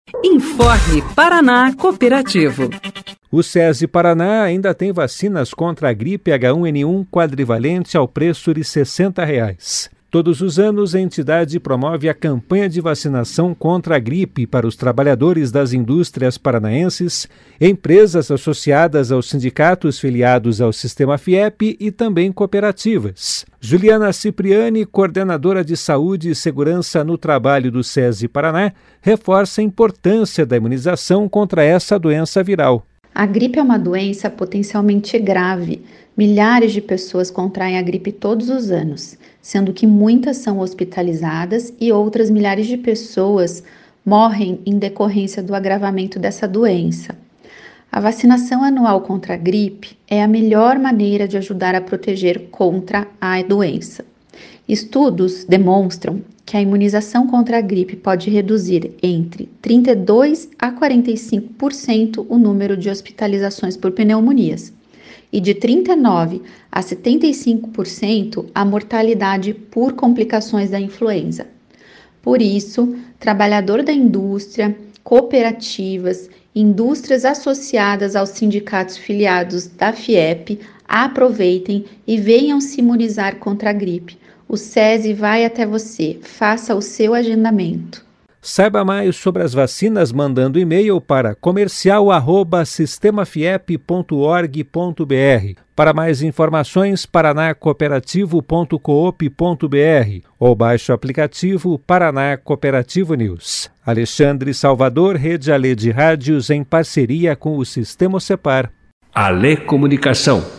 Informe Paraná Cooperativo. O SESI Paraná ainda tem vacinas contra a gripe H1N1 quadrivalente ao preço de R$ 60. Todos os anos, a entidade promove a campanha de vacinação contra a gripe para os trabalhadores das indústrias paranaenses, empresas associadas aos sindicatos filiados ao Sistema FIEP e também cooperativas. Juliana Cipriani, coordenadora de Saúde e Segurança no Trabalho do SESI Paraná, reforça a importância da imunização contra essa doença viral. A gripe é uma doença potencialmente grave. Milhares de pessoas contraem a gripe todos os anos, sendo que muitas são hospitalizadas e outras milhares de pessoas morrem em decorrência do agravamento dessa doença. A vacinação anual contra a gripe é a melhor maneira de ajudar a proteger contra a doença. Estudos demonstram que a imunização contra a gripe pode reduzir entre 32% a 45% o número de hospitalizações por pneumonias e de 39% a 75% a mortalidade por complicações da influenza. Por isso, trabalhador da indústria, cooperativas, indústrias associadas aos sindicatos filiados da FIEP, aproveitem e venham se imunizar contra a gripe. O SESI vai até você. Faça o seu agendamento. Saiba mais sobre as vacinas mandando e-mail para comercial@sistemafiep.org.br. Para mais informações, paranacooperativo.coop.br ou baixe o aplicativo Paraná Cooperativo News. Alexandre Salvador, Rede Alê de Rádios, em parceria com o Sistema Cepar. Alê Comunicação.